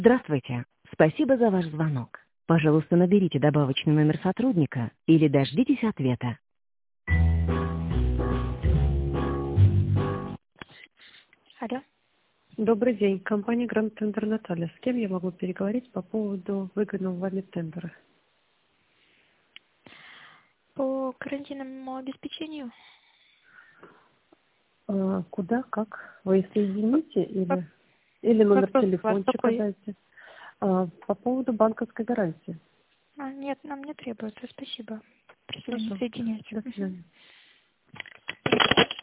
Здравствуйте. Спасибо за ваш звонок. Пожалуйста, наберите добавочный номер сотрудника или дождитесь ответа. Алло. Добрый день. Компания Гранд Тендер Наталья. С кем я могу переговорить по поводу выгодного вами тендера? По карантинному обеспечению? Куда, как? Вы соедините или номер Вопрос телефончика какой? дайте? По поводу банковской гарантии. Нет, нам не требуется. Спасибо. Просили не Пожалуйста. соединять. До свидания.